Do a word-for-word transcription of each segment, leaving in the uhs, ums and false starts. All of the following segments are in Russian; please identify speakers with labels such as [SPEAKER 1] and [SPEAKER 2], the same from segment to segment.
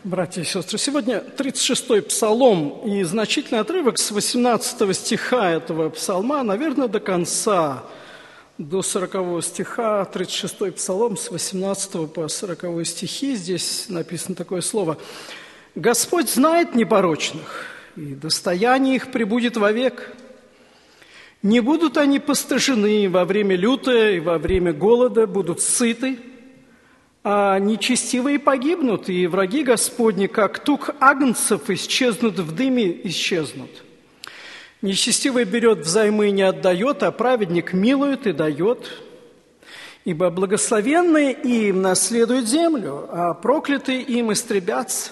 [SPEAKER 1] Братья и сестры, сегодня тридцать шестой псалом и значительный отрывок с восемнадцатого стиха этого псалма, наверное, до конца, до сорокового стиха, тридцать шестой псалом с восемнадцатого по сороковой стихи. Здесь написано такое слово: «Господь знает непорочных, и достояние их пребудет вовек. Не будут они постыжены во время лютое и во время голода, будут сыты, а нечестивые погибнут, и враги Господни, как тук агнцев, исчезнут в дыме, исчезнут. Нечестивый берет взаймы и не отдает, а праведник милует и дает. Ибо благословенные им наследуют землю, а проклятые им истребятся.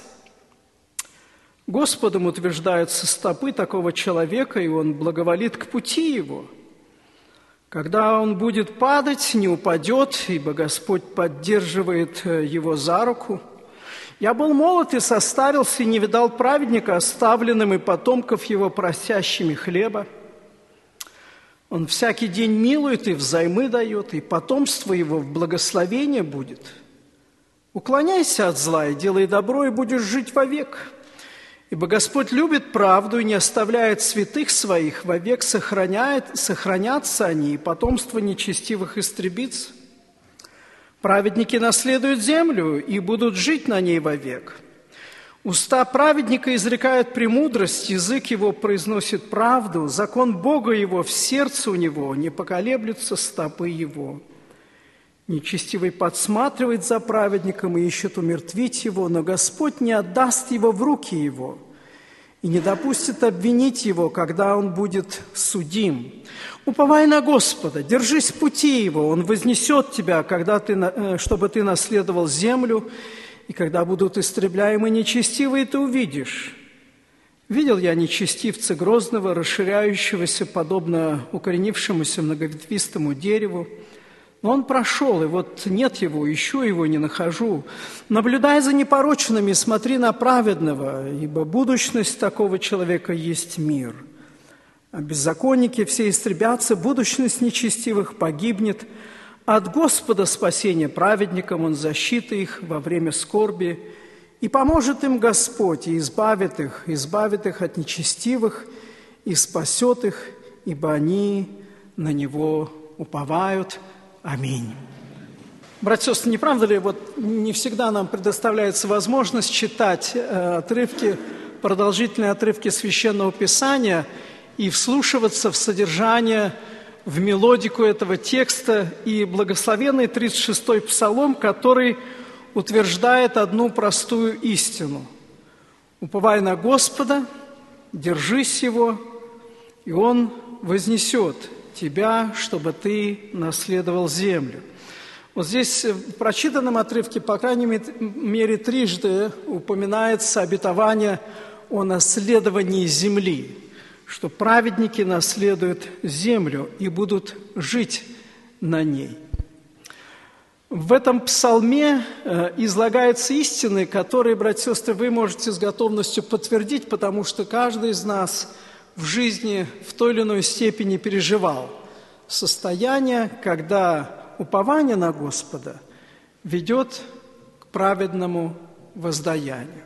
[SPEAKER 1] Господом утверждаются стопы такого человека, и он благоволит к пути его. Когда он будет падать, не упадет, ибо Господь поддерживает его за руку. Я был молод и состарился, и не видал праведника оставленным, и потомков его просящими хлеба. Он всякий день милует и взаймы дает, и потомство его в благословение будет. Уклоняйся от зла и делай добро, и будешь жить вовек. Ибо Господь любит правду и не оставляет святых своих, вовек сохраняет, сохранятся они, и потомство нечестивых истребится. Праведники наследуют землю и будут жить на ней вовек. Уста праведника изрекают премудрость, язык его произносит правду, закон Бога его в сердце у него, не поколеблются стопы его. Нечестивый подсматривает за праведником и ищет умертвить его, но Господь не отдаст его в руки его и не допустит обвинить его, когда он будет судим. Уповай на Господа, держись пути его, он вознесет тебя, когда ты, чтобы ты наследовал землю, и когда будут истребляемы нечестивые, ты увидишь. Видел я нечестивца грозного, расширяющегося, подобно укоренившемуся многоветвистому дереву. Но он прошел, и вот нет его, ищу его, не нахожу. Наблюдай за непорочными, смотри на праведного, ибо будущность такого человека есть мир. А беззаконники все истребятся, будущность нечестивых погибнет. От Господа спасение праведникам, Он защита их во время скорби. И поможет им Господь, и избавит их, избавит их от нечестивых, и спасет их, ибо они на Него уповают». Аминь. Братья и сестры, не правда ли, вот не всегда нам предоставляется возможность читать э, отрывки, продолжительные отрывки Священного Писания и вслушиваться в содержание, в мелодику этого текста, и благословенный тридцать шестой псалом, который утверждает одну простую истину. «Уповай на Господа, держись Его, и Он вознесет тебя, чтобы ты наследовал землю». Вот здесь в прочитанном отрывке, по крайней мере, трижды упоминается обетование о наследовании земли, что праведники наследуют землю и будут жить на ней. В этом псалме излагаются истины, которые, братья и сестры, вы можете с готовностью подтвердить, потому что каждый из нас в жизни в той или иной степени переживал состояние, когда упование на Господа ведет к праведному воздаянию.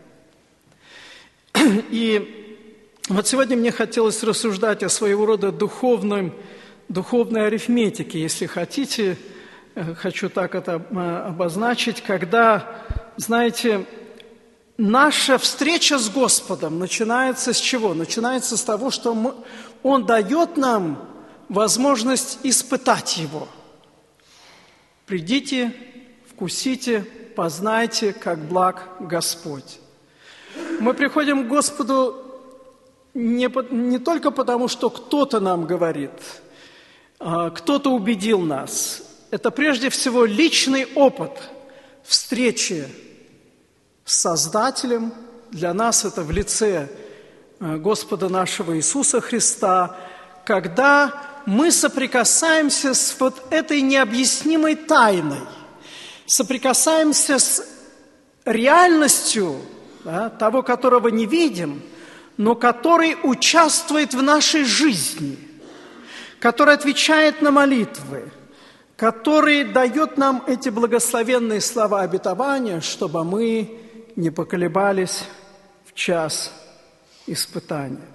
[SPEAKER 1] И вот сегодня мне хотелось рассуждать о своего рода духовном, духовной арифметике, если хотите, хочу так это обозначить, когда, знаете, наша встреча с Господом начинается с чего? Начинается с того, что мы, Он дает нам возможность испытать Его. «Придите, вкусите, познайте, как благ Господь». Мы приходим к Господу не, не только потому, что кто-то нам говорит, кто-то убедил нас. Это прежде всего личный опыт встречи с Создателем. Для нас это в лице Господа нашего Иисуса Христа, когда мы соприкасаемся с вот этой необъяснимой тайной, соприкасаемся с реальностью, да, того, которого не видим, но который участвует в нашей жизни, который отвечает на молитвы, который дает нам эти благословенные слова обетования, чтобы мы не поколебались в час испытания.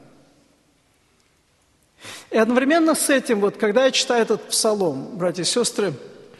[SPEAKER 1] И одновременно с этим, вот когда я читаю этот псалом, братья и сестры,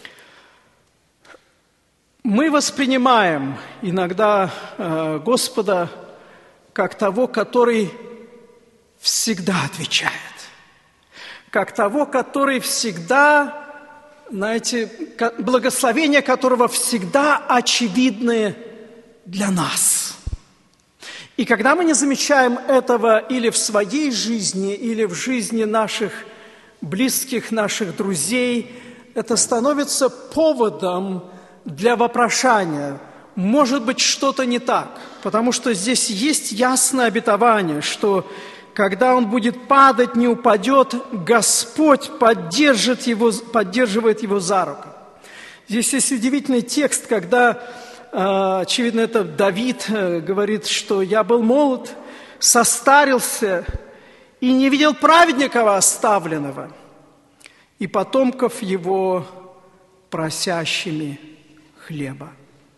[SPEAKER 1] мы воспринимаем иногда э, Господа как того, который всегда отвечает, как того, который всегда, знаете, благословения которого всегда очевидны для нас. И когда мы не замечаем этого или в своей жизни, или в жизни наших близких, наших друзей, это становится поводом для вопрошания. Может быть, что-то не так, потому что здесь есть ясное обетование, что когда он будет падать, не упадет, Господь поддержит его, поддерживает его за руку. Здесь есть удивительный текст, когда, очевидно, это Давид говорит, что «я был молод, состарился и не видел праведника оставленного, и потомков его просящими хлеба».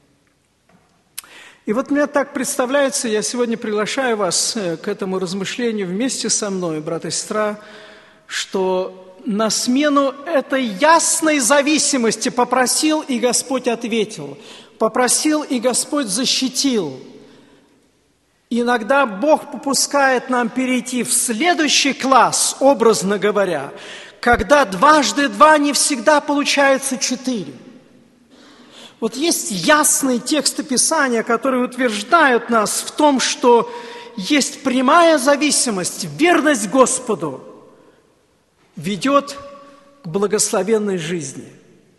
[SPEAKER 1] И вот мне так представляется, я сегодня приглашаю вас к этому размышлению вместе со мной, брат и сестра, что на смену этой ясной зависимости попросил, и Господь ответил, попросил, и Господь защитил. Иногда Бог попускает нам перейти в следующий класс, образно говоря, когда дважды два не всегда получается четыре. Вот есть ясные тексты Писания, которые утверждают нас в том, что есть прямая зависимость, верность Господу ведет к благословенной жизни.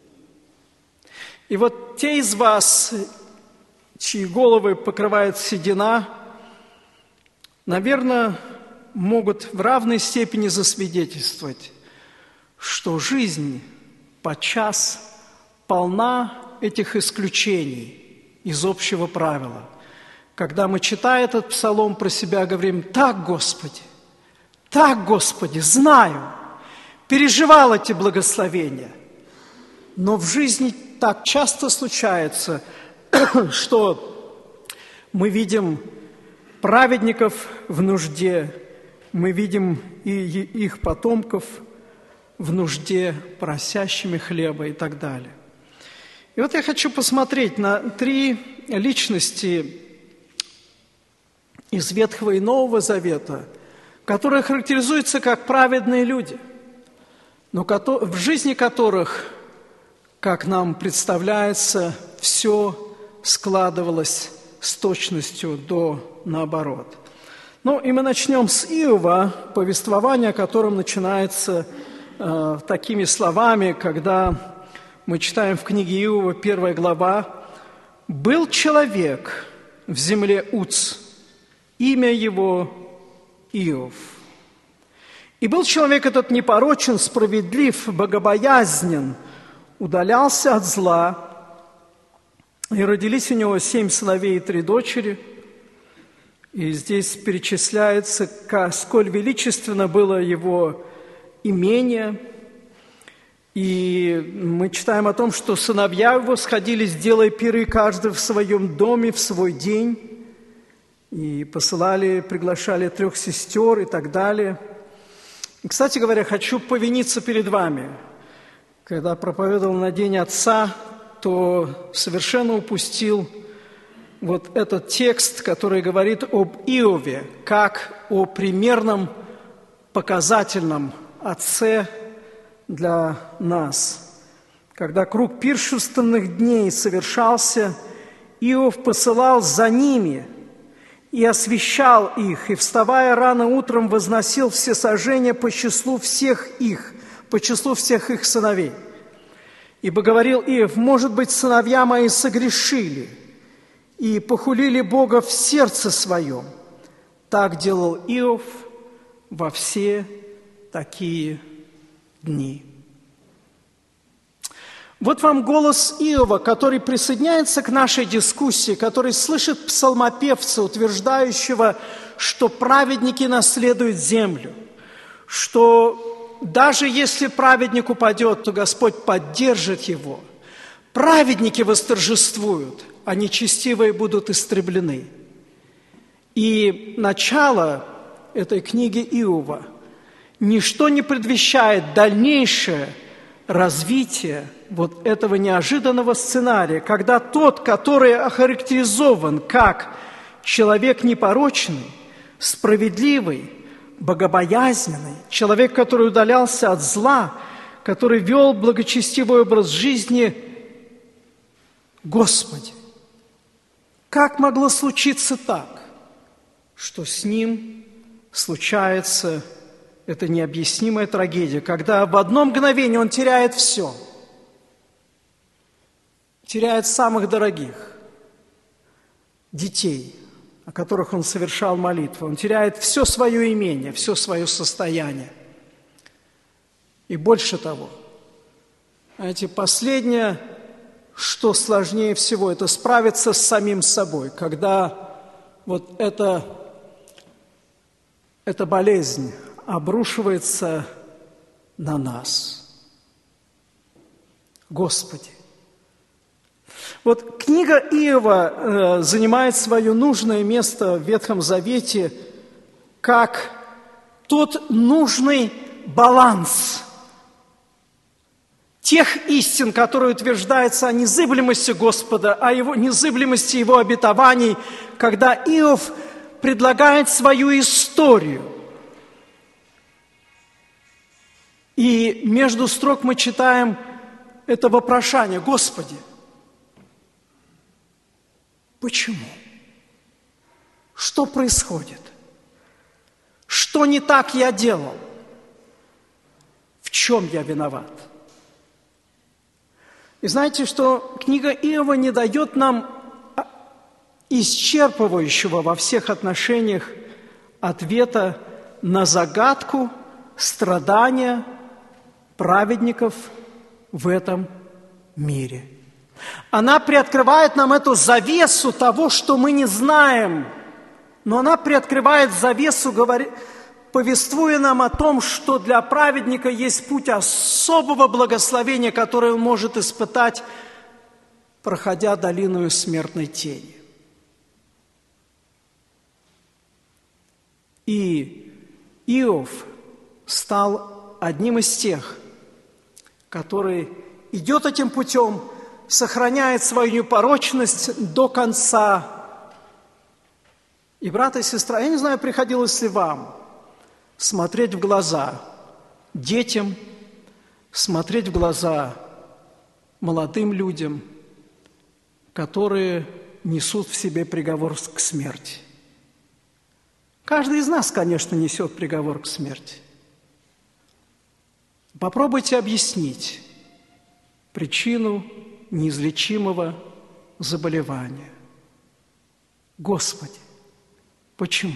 [SPEAKER 1] И вот те из вас, чьи головы покрывает седина, наверное, могут в равной степени засвидетельствовать, что жизнь подчас полна этих исключений из общего правила. Когда мы, читая этот псалом, про себя говорим: «Так, Господи, так, Господи, знаю, переживал эти благословения». Но в жизни так часто случается, что мы видим праведников в нужде, мы видим и их потомков в нужде, просящими хлеба и так далее. И вот я хочу посмотреть на три личности из Ветхого и Нового Завета, которые характеризуются как праведные люди, но в жизни которых, как нам представляется, все складывалось с точностью до наоборот. Ну и мы начнем с Иова, повествование о котором начинается э, такими словами, когда мы читаем в книге Иова, первая глава: «Был человек в земле Уц, имя его Иов. И был человек этот непорочен, справедлив, богобоязнен, удалялся от зла, и родились у него семь сыновей и три дочери». И здесь перечисляется, сколь величественно было его имение. И мы читаем о том, что сыновья его сходились, делая пиры, каждый в своем доме, в свой день, и посылали, приглашали трех сестер и так далее. И, кстати говоря, хочу повиниться перед вами. Когда проповедовал на День Отца, то совершенно упустил вот этот текст, который говорит об Иове, как о примерном, показательном отце для нас. Когда круг пиршественных дней совершался, Иов посылал за ними и освящал их, и, вставая рано утром, возносил всесожжения по числу всех их, по числу всех их сыновей. Ибо говорил Иов: «Может быть, сыновья мои согрешили и похулили Бога в сердце своем». Так делал Иов во все такие дни. Вот вам голос Иова, который присоединяется к нашей дискуссии, который слышит псалмопевца, утверждающего, что праведники наследуют землю, что даже если праведник упадет, то Господь поддержит его. Праведники восторжествуют, а нечестивые будут истреблены. И начало этой книги Иова ничто не предвещает дальнейшее развитие вот этого неожиданного сценария, когда тот, который охарактеризован как человек непорочный, справедливый, богобоязненный, человек, который удалялся от зла, который вел благочестивый образ жизни, Господи, как могло случиться так, что с ним случается эта необъяснимая трагедия, когда в одно мгновение он теряет все, теряет самых дорогих детей, о которых он совершал молитву, он теряет все свое имение, все свое состояние. И больше того, знаете, последнее, что сложнее всего, это справиться с самим собой, когда вот эта, эта болезнь обрушивается на нас. Господи! Вот книга Иова э, занимает свое нужное место в Ветхом Завете как тот нужный баланс тех истин, которые утверждаются о незыблемости Господа, о его незыблемости Его обетований, когда Иов предлагает свою историю. И между строк мы читаем это вопрошание: Господи, почему? Что происходит? Что не так я делал? В чем я виноват? И знаете, что книга Иова не дает нам исчерпывающего во всех отношениях ответа на загадку страдания праведников в этом мире. Она приоткрывает нам эту завесу того, что мы не знаем, но она приоткрывает завесу, говорит, повествуя нам о том, что для праведника есть путь особого благословения, которое он может испытать, проходя долину смертной тени. И Иов стал одним из тех, который идет этим путем, сохраняет свою непорочность до конца. И, брат и сестра, я не знаю, приходилось ли вам смотреть в глаза детям, смотреть в глаза молодым людям, которые несут в себе приговор к смерти. Каждый из нас, конечно, несет приговор к смерти. Попробуйте объяснить причину неизлечимого заболевания. Господи, почему?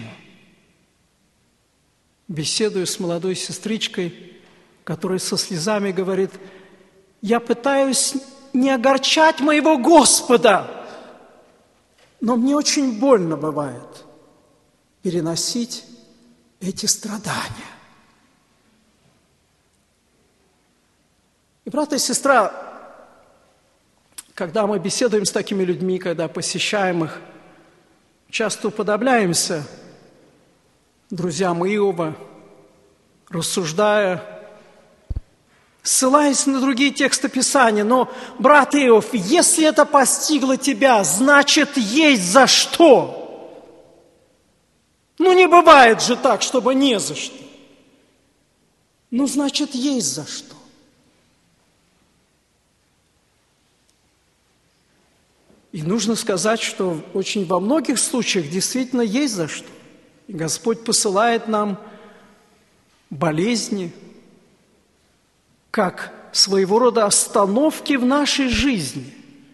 [SPEAKER 1] Беседую с молодой сестричкой, которая со слезами говорит: я пытаюсь не огорчать моего Господа, но мне очень больно бывает переносить эти страдания. И, брат и сестра, когда мы беседуем с такими людьми, когда посещаем их, часто уподобляемся друзьям Иова, рассуждая, ссылаясь на другие тексты Писания. Но, брат Иов, если это постигло тебя, значит, есть за что. Ну, не бывает же так, чтобы не за что. Ну, значит, есть за что. И нужно сказать, что очень во многих случаях действительно есть за что. И Господь посылает нам болезни, как своего рода остановки в нашей жизни.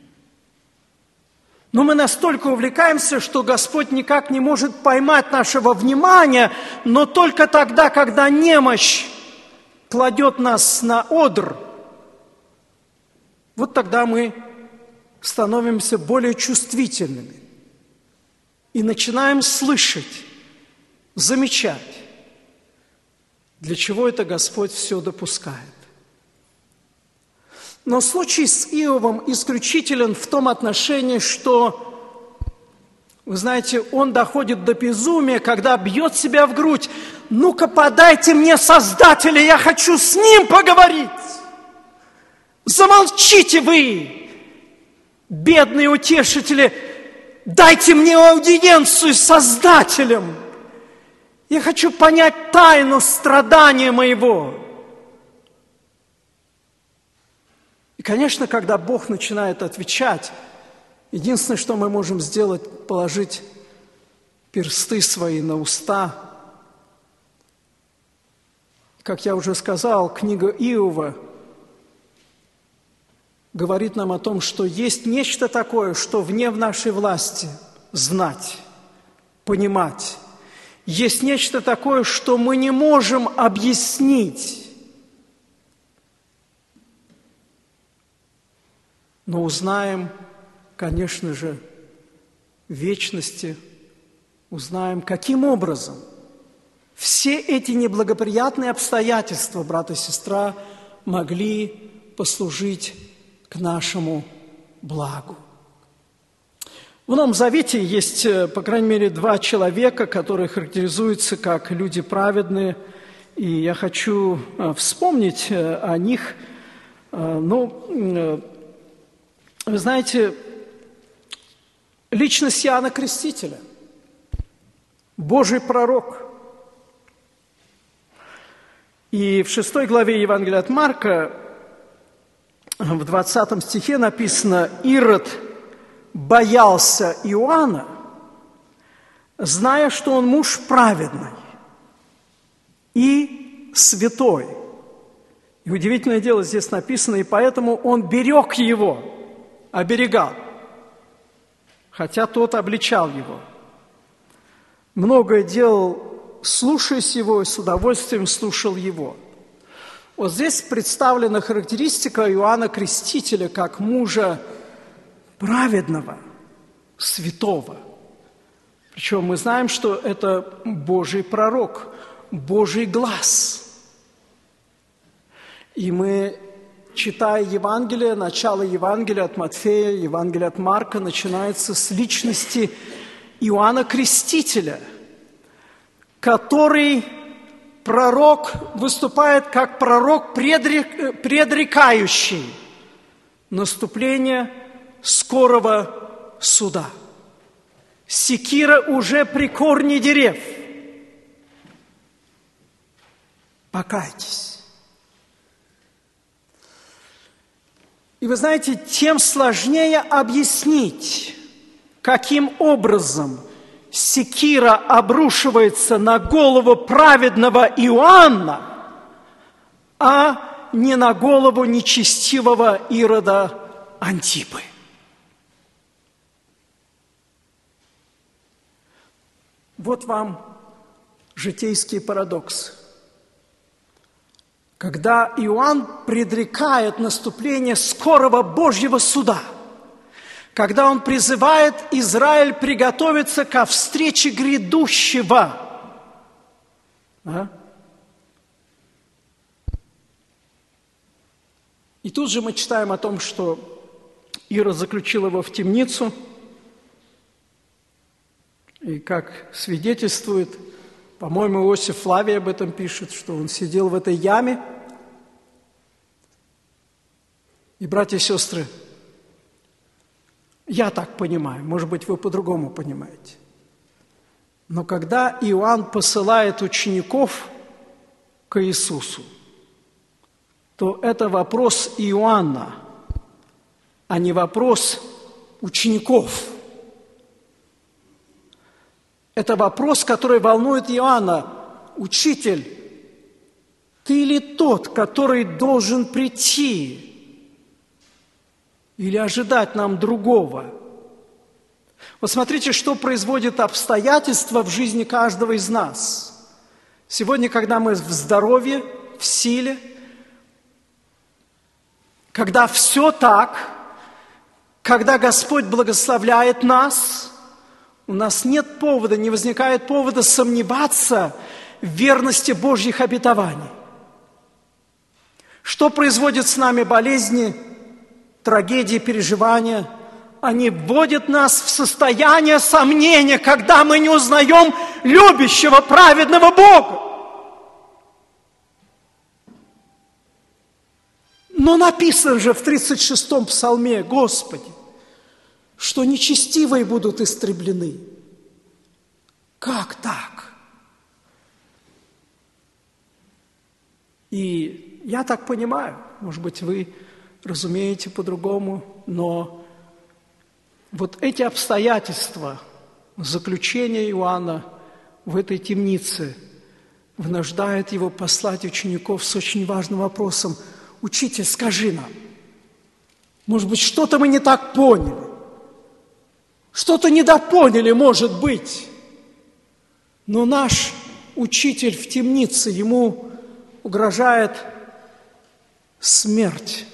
[SPEAKER 1] Но мы настолько увлекаемся, что Господь никак не может поймать нашего внимания, но только тогда, когда немощь кладет нас на одр, вот тогда мы становимся более чувствительными и начинаем слышать, замечать, для чего это Господь все допускает. Но случай с Иовом исключителен в том отношении, что, вы знаете, он доходит до безумия, когда бьет себя в грудь. «Ну-ка, подайте мне Создателя, я хочу с Ним поговорить!» Замолчите вы, бедные утешители, дайте мне аудиенцию с Создателем. Я хочу понять тайну страдания моего. И, конечно, когда Бог начинает отвечать, единственное, что мы можем сделать, положить персты свои на уста. Как я уже сказал, книга Иова говорит нам о том, что есть нечто такое, что вне в нашей власти знать, понимать. Есть нечто такое, что мы не можем объяснить. Но узнаем, конечно же, в вечности, узнаем, каким образом все эти неблагоприятные обстоятельства, брат и сестра, могли послужить к нашему благу. В Новом Завете есть, по крайней мере, два человека, которые характеризуются как люди праведные, и я хочу вспомнить о них. Ну, вы знаете, личность Иоанна Крестителя, Божий пророк. И в шестой главе Евангелия от Марка, в двадцатом стихе написано: «Ирод боялся Иоанна, зная, что он муж праведный и святой». И удивительное дело здесь написано: «И поэтому он берег его», оберегал, хотя тот обличал его. Многое делал, слушаясь его, и с удовольствием слушал его. Вот здесь представлена характеристика Иоанна Крестителя как мужа праведного, святого. Причем мы знаем, что это Божий пророк, Божий глаз. И мы, читая Евангелие, начало Евангелия от Матфея, Евангелие от Марка, начинается с личности Иоанна Крестителя, который пророк, выступает как пророк, предрекающий наступление скорого суда. Секира уже при корне дерев. Покайтесь. И вы знаете, тем сложнее объяснить, каким образом секира обрушивается на голову праведного Иоанна, а не на голову нечестивого Ирода Антипы. Вот вам житейский парадокс. Когда Иоанн предрекает наступление скорого Божьего суда, когда он призывает Израиль приготовиться ко встрече грядущего, а? И тут же мы читаем о том, что Ирод заключил его в темницу, и как свидетельствует, по-моему, Иосиф Флавий об этом пишет, что он сидел в этой яме. И, братья и сестры, я так понимаю, может быть, вы по-другому понимаете. Но когда Иоанн посылает учеников к Иисусу, то это вопрос Иоанна, а не вопрос учеников. Это вопрос, который волнует Иоанна. Учитель, ты ли тот, который должен прийти? Или ожидать нам другого? Вот смотрите, что производит обстоятельства в жизни каждого из нас. Сегодня, когда мы в здоровье, в силе, когда все так, когда Господь благословляет нас, у нас нет повода, не возникает повода сомневаться в верности Божьих обетований. Что производит с нами болезни? трагедии, переживания, они вводят нас в состояние сомнения, когда мы не узнаем любящего, праведного Бога. Но написано же в тридцать шестом псалме: Господи, что нечестивые будут истреблены. Как так? И я так понимаю, может быть, вы разумеете по-другому, но вот эти обстоятельства заключения Иоанна в этой темнице вынуждают его послать учеников с очень важным вопросом: «Учитель, скажи нам, может быть, что-то мы не так поняли, что-то недопоняли, может быть». Но наш учитель в темнице, ему угрожает смерть.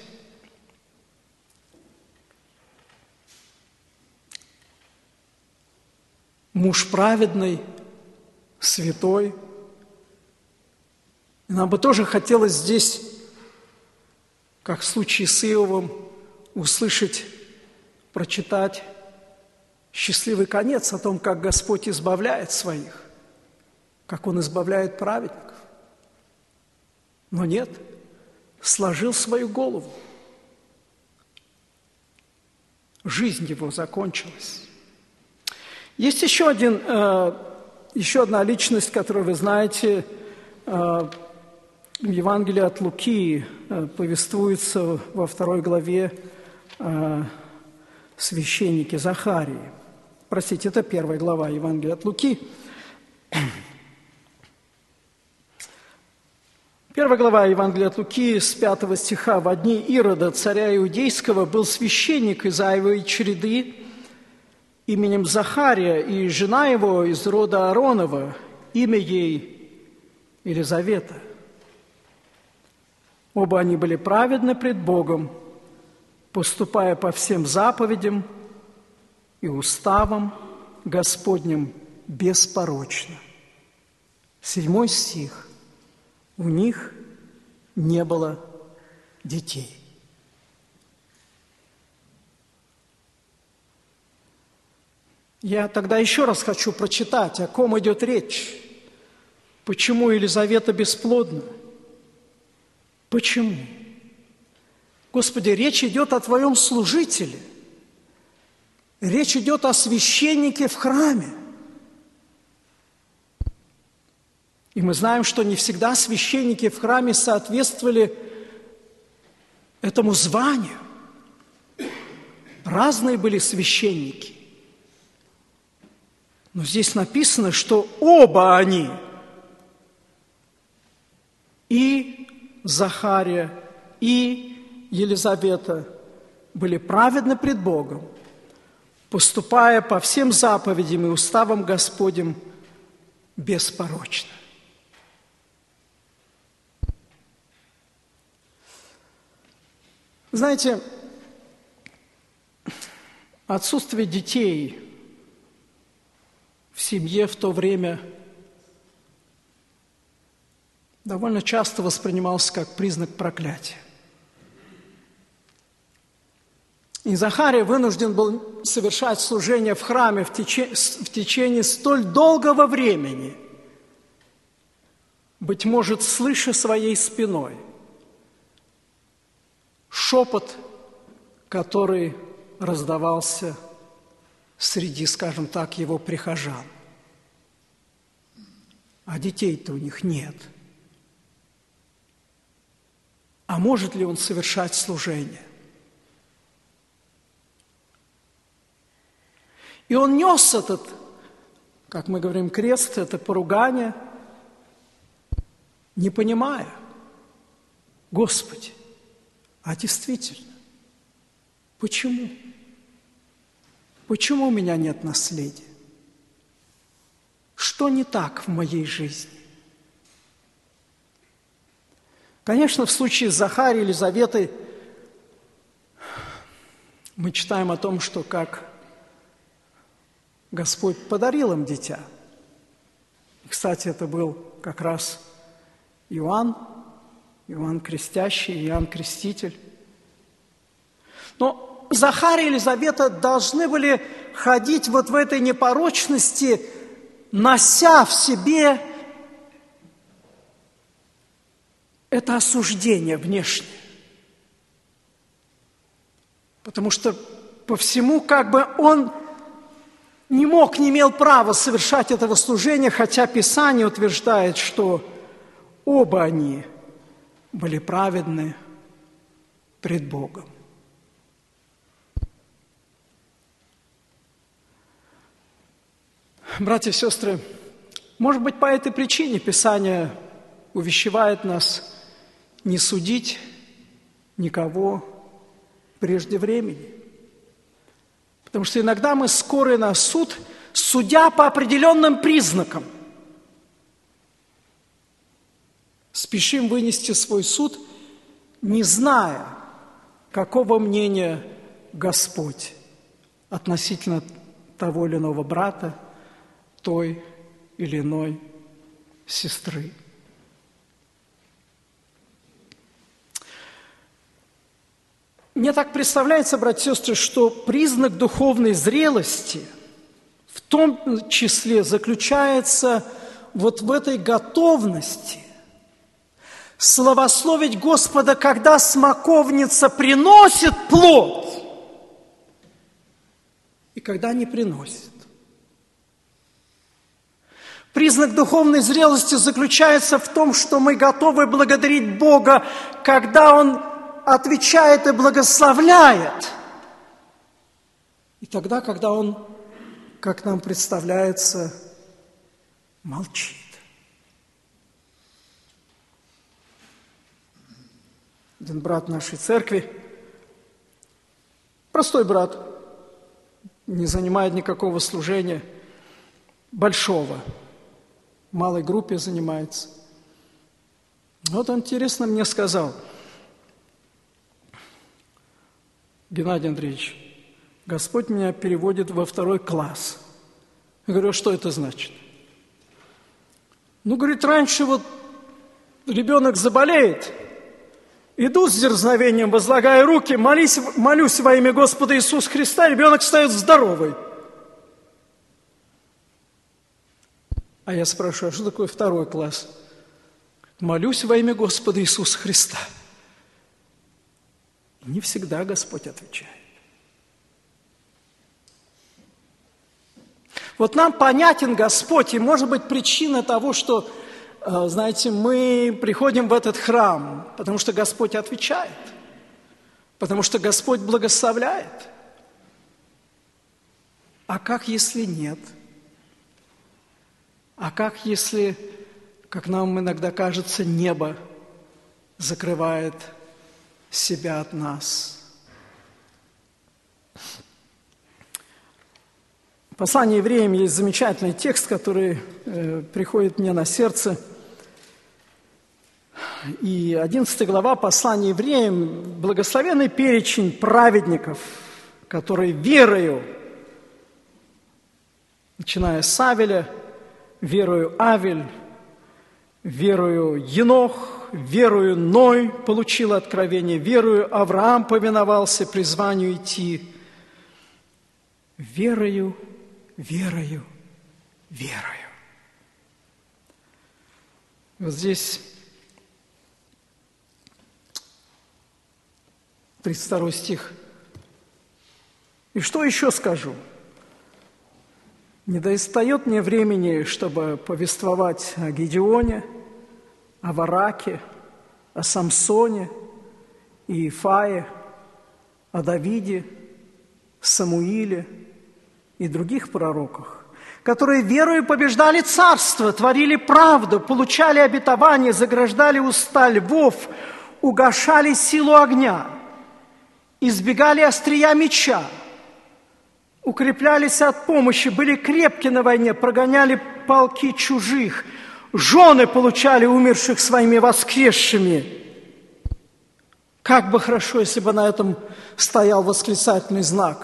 [SPEAKER 1] Муж праведный, святой. И нам бы тоже хотелось здесь, как в случае с Иовом, услышать, прочитать счастливый конец о том, как Господь избавляет своих, как Он избавляет праведников. Но нет, сложил свою голову. Жизнь его закончилась. Есть еще, один, э, еще одна личность, которую вы знаете, э, в Евангелии от Луки э, повествуется во второй главе э, священнике Захарии. Простите, это первая глава Евангелия от Луки. Первая глава Евангелия от Луки с пятого стиха. «В дни Ирода, царя Иудейского, был священник из Иаевой череды именем Захария, и жена его из рода Ааронова, имя ей Елизавета. Оба они были праведны пред Богом, поступая по всем заповедям и уставам Господним беспорочно». Седьмой стих. У них не было детей. Я тогда еще раз хочу прочитать, о ком идет речь. Почему Елизавета бесплодна? Почему? Господи, речь идет о Твоем служителе. Речь идет о священнике в храме. И мы знаем, что не всегда священники в храме соответствовали этому званию. Разные были священники. Но здесь написано, что оба они, и Захария, и Елизавета, были праведны пред Богом, поступая по всем заповедям и уставам Господним беспорочно. Знаете, отсутствие детей в семье в то время довольно часто воспринимался как признак проклятия. И Захария вынужден был совершать служение в храме в течение, в течение столь долгого времени, быть может, слыша своей спиной шепот, который раздавался среди, скажем так, его прихожан. А детей-то у них нет. А может ли он совершать служение? И он нес этот, как мы говорим, крест, это поругание, не понимая: Господи, а действительно, почему? Почему у меня нет наследия? Что не так в моей жизни? Конечно, в случае с Захарией и Елизаветой мы читаем о том, что как Господь подарил им дитя. И, кстати, это был как раз Иоанн, Иоанн Крестящий, Иоанн Креститель. Но Захария и Елизавета должны были ходить вот в этой непорочности, нося в себе это осуждение внешнее. Потому что по всему как бы он не мог, не имел права совершать этого служения, хотя Писание утверждает, что оба они были праведны пред Богом. Братья и сестры, может быть, по этой причине Писание увещевает нас не судить никого прежде времени. Потому что иногда мы скоры на суд, судя по определенным признакам. Спешим вынести свой суд, не зная, какого мнения Господь относительно того или иного брата, той или иной сестры. Мне так представляется, братья и сестры, что признак духовной зрелости в том числе заключается вот в этой готовности славословить Господа, когда смоковница приносит плод и когда не приносит. Признак духовной зрелости заключается в том, что мы готовы благодарить Бога, когда Он отвечает и благословляет. И тогда, когда Он, как нам представляется, молчит. Один брат нашей церкви, простой брат, не занимает никакого служения, большого, в малой группе занимается. Вот он интересно мне сказал: Геннадий Андреевич, Господь меня переводит во второй класс. Я говорю: а что это значит? Ну, говорит, раньше вот ребенок заболеет, иду с дерзновением, возлагая руки, молись, молюсь во имя Господа Иисуса Христа, ребенок встает здоровый. А я спрашиваю: а что такое второй класс? Молюсь во имя Господа Иисуса Христа. И не всегда Господь отвечает. Вот нам понятен Господь, и может быть причина того, что, знаете, мы приходим в этот храм, потому что Господь отвечает, потому что Господь благословляет. А как, если нет? А как, если, как нам иногда кажется, небо закрывает себя от нас? В послании евреям есть замечательный текст, который э, приходит мне на сердце. И одиннадцатая глава послания евреям – благословенный перечень праведников, которые верою, начиная с Авеля, верою Авель, верою Енох, верою Ной получил откровение, верою Авраам повиновался призванию идти, верою, верою, верою. Вот здесь тридцать второй стих. И что еще скажу? Не достает мне времени, чтобы повествовать о Гедеоне, о Вараке, о Самсоне, Иефае, о Давиде, Самуиле и других пророках, которые верою побеждали царство, творили правду, получали обетование, заграждали уста львов, угашали силу огня, избегали острия меча, укреплялись от помощи, были крепки на войне, прогоняли полки чужих, жены получали умерших своими воскресшими. Как бы хорошо, если бы на этом стоял восклицательный знак.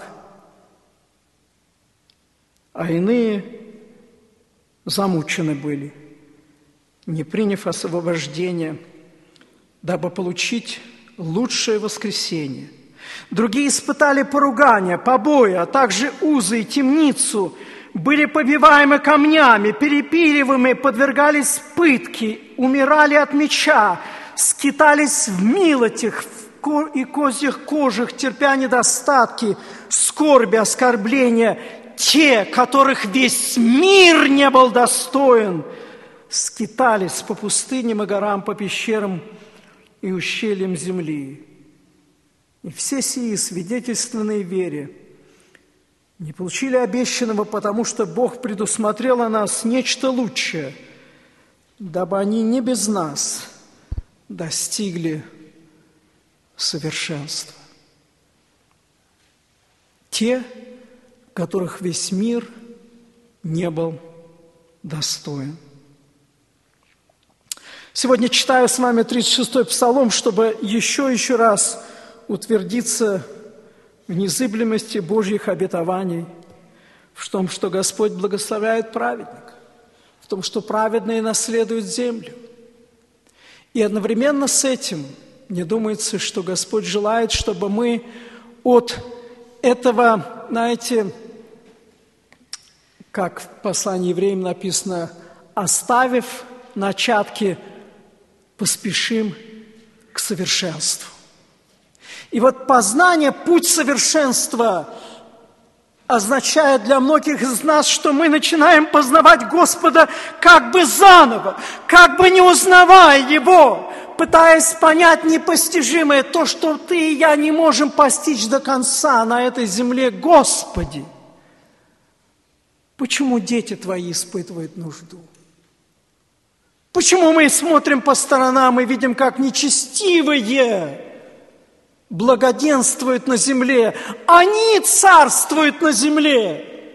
[SPEAKER 1] А иные замучены были, не приняв освобождения, дабы получить лучшее воскресение. Другие испытали поругания, побои, а также узы и темницу, были побиваемы камнями, перепиливаемы, подвергались пытке, умирали от меча, скитались в милотях и козьих кожах, терпя недостатки, скорби, оскорбления. Те, которых весь мир не был достоин, скитались по пустыням и горам, по пещерам и ущельям земли. И все сии, свидетельственные вере, не получили обещанного, потому что Бог предусмотрел о нас нечто лучшее, дабы они не без нас достигли совершенства. Те, которых весь мир не был достоин. Сегодня читаю с вами тридцать шестой Псалом, чтобы еще еще раз утвердиться в незыблемости Божьих обетований, в том, что Господь благословляет праведника, в том, что праведные наследуют землю. И одновременно с этим мне думается, что Господь желает, чтобы мы от этого, знаете, как в послании евреям написано, оставив начатки, поспешим к совершенству. И вот познание, путь совершенства означает для многих из нас, что мы начинаем познавать Господа как бы заново, как бы не узнавая Его, пытаясь понять непостижимое, то, что ты и я не можем постичь до конца на этой земле. Господи, почему дети Твои испытывают нужду? Почему мы смотрим по сторонам и видим, как нечестивые благоденствуют на земле, они царствуют на земле?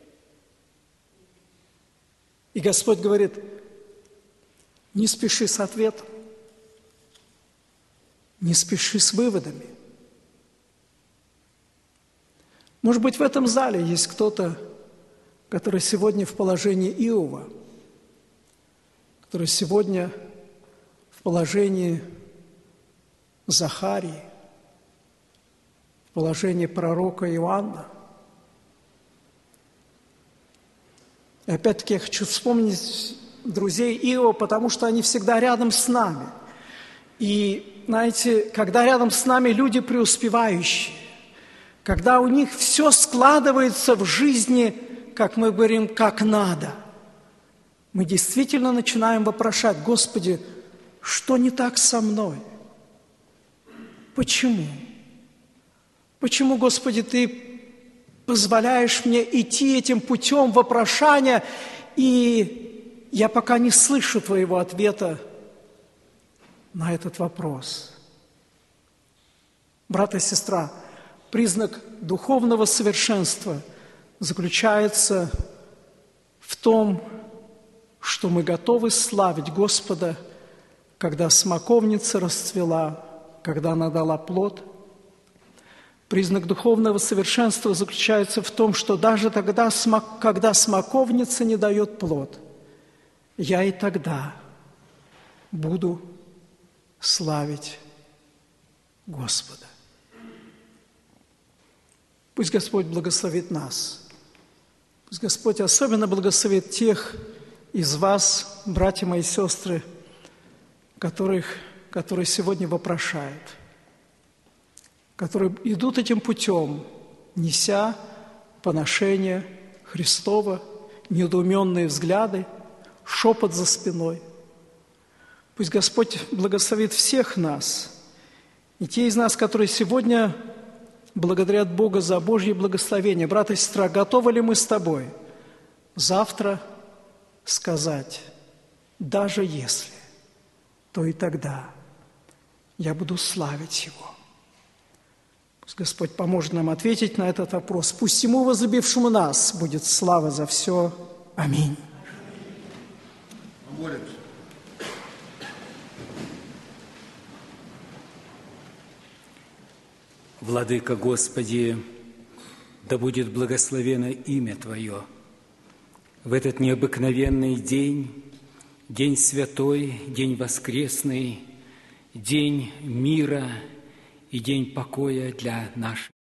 [SPEAKER 1] И Господь говорит, не спеши с ответом, не спеши с выводами. Может быть, в этом зале есть кто-то, который сегодня в положении Иова, который сегодня в положении Захарии, в положении пророка Иоанна. И опять-таки я хочу вспомнить друзей Иова, потому что они всегда рядом с нами. И, знаете, когда рядом с нами люди преуспевающие, когда у них все складывается в жизни, как мы говорим, как надо, мы действительно начинаем вопрошать, Господи, что не так со мной? Почему? Почему, Господи, Ты позволяешь мне идти этим путем вопрошания, и я пока не слышу Твоего ответа на этот вопрос? Брат и сестра, признак духовного совершенства заключается в том, что мы готовы славить Господа, когда смоковница расцвела, когда она дала плод. Признак духовного совершенства заключается в том, что даже тогда, когда смоковница не дает плод, я и тогда буду славить Господа. Пусть Господь благословит нас. Пусть Господь особенно благословит тех из вас, братья мои и сестры, которых, которые сегодня вопрошают, которые идут этим путем, неся поношение Христова, недоуменные взгляды, шепот за спиной. Пусть Господь благословит всех нас, и те из нас, которые сегодня благодарят Бога за Божье благословение. Брат и сестра, готовы ли мы с тобой завтра сказать, даже если, то и тогда я буду славить Его? Пусть Господь поможет нам ответить на этот вопрос. Пусть Ему, возлюбившему нас, будет слава за все. Аминь.
[SPEAKER 2] Владыка Господи, да будет благословено имя Твое. В этот необыкновенный день, день святой, день воскресный, день мира и день покоя для наших.